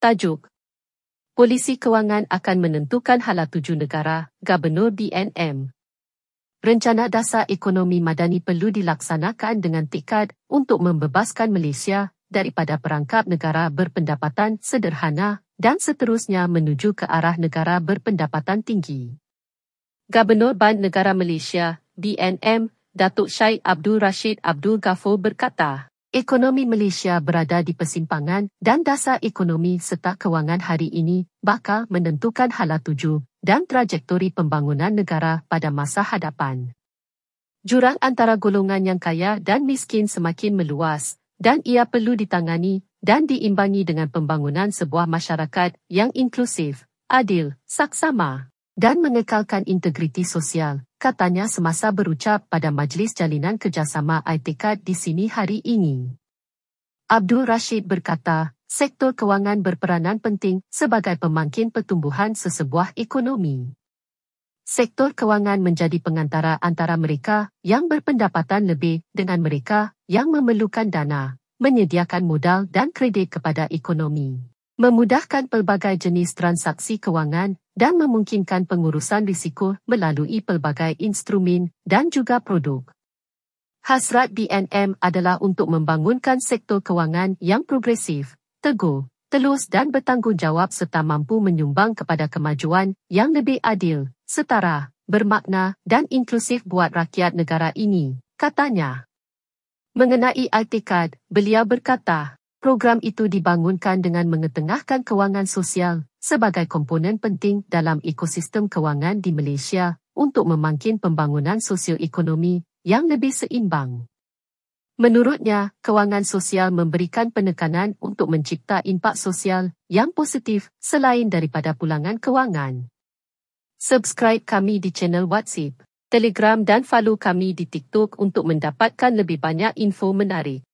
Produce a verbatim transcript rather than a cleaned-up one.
Tajuk: Polisi Kewangan akan menentukan hala tuju negara, Gubernur D N M. Rencana Dasar Ekonomi Madani perlu dilaksanakan dengan tekad untuk membebaskan Malaysia daripada perangkap negara berpendapatan sederhana dan seterusnya menuju ke arah negara berpendapatan tinggi. Gubernur Bank Negara Malaysia, B N M, Datuk Syed Abdul Rashid Abdul Ghafur berkata, ekonomi Malaysia berada di persimpangan dan dasar ekonomi serta kewangan hari ini bakal menentukan hala tuju dan trajektori pembangunan negara pada masa hadapan. Jurang antara golongan yang kaya dan miskin semakin meluas dan ia perlu ditangani dan diimbangi dengan pembangunan sebuah masyarakat yang inklusif, adil, saksama dan mengekalkan integriti sosial, katanya semasa berucap pada Majlis Jalinan Kerjasama I T C A D di sini hari ini. Abdul Rashid berkata, sektor kewangan berperanan penting sebagai pemangkin pertumbuhan sesebuah ekonomi. Sektor kewangan menjadi pengantara antara mereka yang berpendapatan lebih dengan mereka yang memerlukan dana, menyediakan modal dan kredit kepada ekonomi, memudahkan pelbagai jenis transaksi kewangan dan memungkinkan pengurusan risiko melalui pelbagai instrumen dan juga produk. Hasrat B N M adalah untuk membangunkan sektor kewangan yang progresif, teguh, telus dan bertanggungjawab serta mampu menyumbang kepada kemajuan yang lebih adil, setara, bermakna dan inklusif buat rakyat negara ini, katanya. Mengenai I T C A D, beliau berkata, program itu dibangunkan dengan mengetengahkan kewangan sosial sebagai komponen penting dalam ekosistem kewangan di Malaysia untuk memangkin pembangunan sosioekonomi yang lebih seimbang. Menurutnya, kewangan sosial memberikan penekanan untuk mencipta impak sosial yang positif selain daripada pulangan kewangan. Subscribe kami di channel WhatsApp, Telegram dan follow kami di TikTok untuk mendapatkan lebih banyak info menarik.